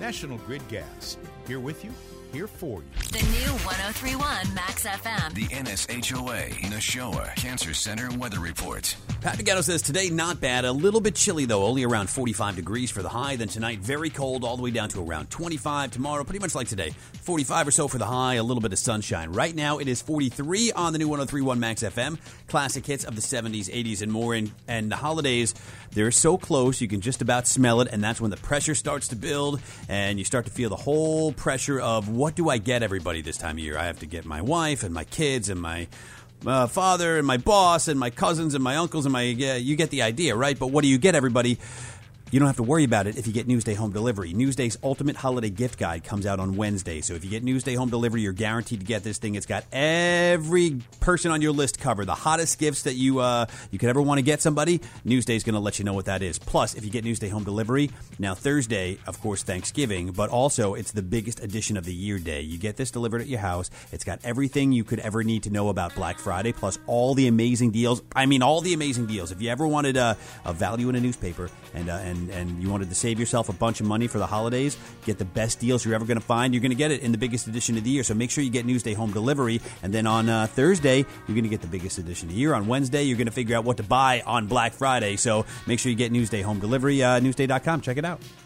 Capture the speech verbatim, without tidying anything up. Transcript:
National Grid Gas. Here with you, here for you. The new one oh three point one Max F M. The N S H O A Neshoa Cancer Center Weather Report. Pat Gatto says today not bad. A little bit chilly, though. Only around forty-five degrees for the high. Then tonight, very cold, all the way down to around twenty-five. Tomorrow, pretty much like today. forty-five or so for the high. A little bit of sunshine. Right now, it is forty-three on the new one oh three point one Max F M. Classic hits of the seventies, eighties, and more. And, and the holidays, they're so close, you can just about smell it. And that's when the pressure starts to build. And you start to feel the whole pressure of, what do I get everybody this time of year? I have to get my wife and my kids and my uh, father and my boss and my cousins and my uncles and my, uh, you get the idea, right? But what do you get everybody? You don't have to worry about it if you get Newsday Home Delivery. Newsday's Ultimate Holiday Gift Guide comes out on Wednesday. So if you get Newsday Home Delivery, you're guaranteed to get this thing. It's got every person on your list covered. The hottest gifts that you uh, you could ever want to get somebody, Newsday's going to let you know what that is. Plus, if you get Newsday Home Delivery, now Thursday, of course, Thanksgiving, but also it's the biggest edition of the year day. You get this delivered at your house. It's got everything you could ever need to know about Black Friday, plus all the amazing deals. I mean, all the amazing deals. If you ever wanted a, a value in a newspaper and uh, and and you wanted to save yourself a bunch of money for the holidays, get the best deals you're ever going to find, you're going to get it in the biggest edition of the year. So make sure you get Newsday Home Delivery. And then on uh, Thursday, you're going to get the biggest edition of the year. On Wednesday, you're going to figure out what to buy on Black Friday. So make sure you get Newsday Home Delivery. Uh, Newsday dot com. Check it out.